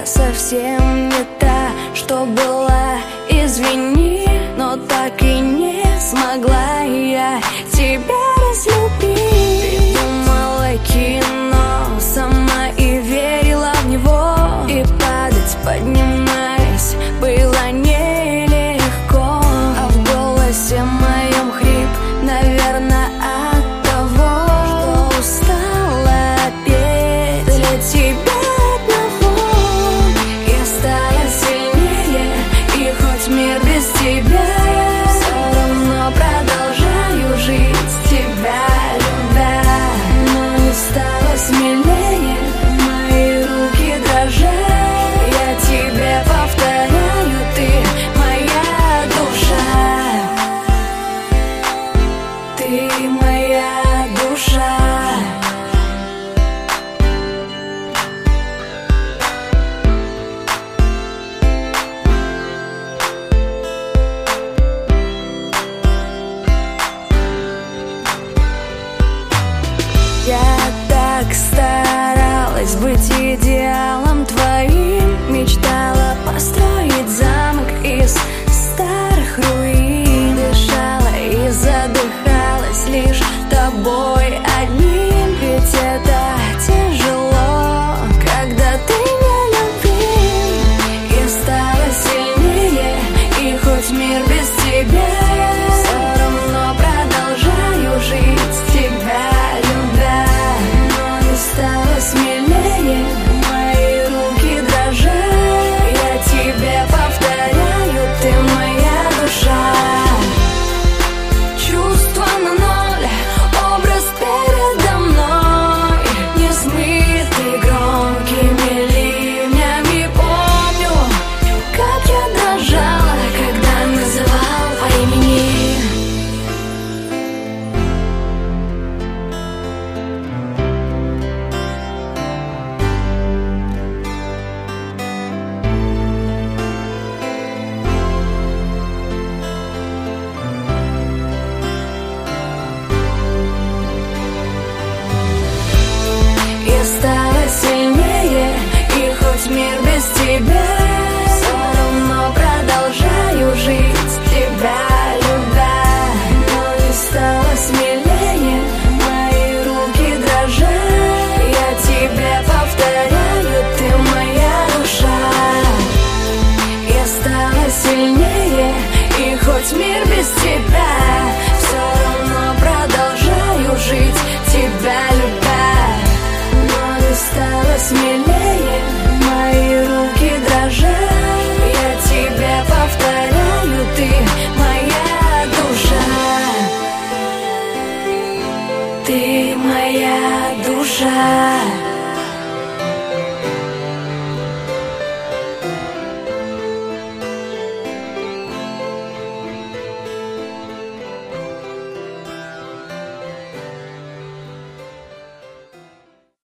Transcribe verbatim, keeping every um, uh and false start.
совсем не та, что была. Извини, но так и не смогла я тебя разлюбить. Придумала кино сама и верила в него, и падать, поднимаясь, было нелегко. А в голосе моем хрип, наверное, от того, что устала петь для тебя одного. Я стала сильнее, и хоть мир без тебя, все равно продолжаю жить, тебя любя. Но не стала смелее, мои руки дрожат. Я тебе повторяю, ты моя душа, ты моя душа. Я так старалась быть идеалом твоим, мечтала построить замок из старых руин, дышала и задыхалась лишь тобой одним. Ведь это тяжело, когда ты не любим. Я стала сильнее, и хоть мир без тебя, все равно продолжаю жить, тебя любя. Но не стала смелее, мои руки дрожат. Я тебе повторяю, ты моя душа. Чувства на ноль, образ передо мной, не смытый громкими ливнями. Помню, как я дрожала, когда называл по имени. Я стала сильнее, и хоть мир без тебя, все равно продолжаю жить, тебя любя. Но не стала смелее, мои руки дрожат. Я тебе повторяю, ты моя душа. Я стала сильнее, и хоть мир без тебя, все равно продолжаю жить, тебя любя. Но не стала смелее, мои руки дрожат. Я тебе повторяю, ты моя душа, ты моя душа.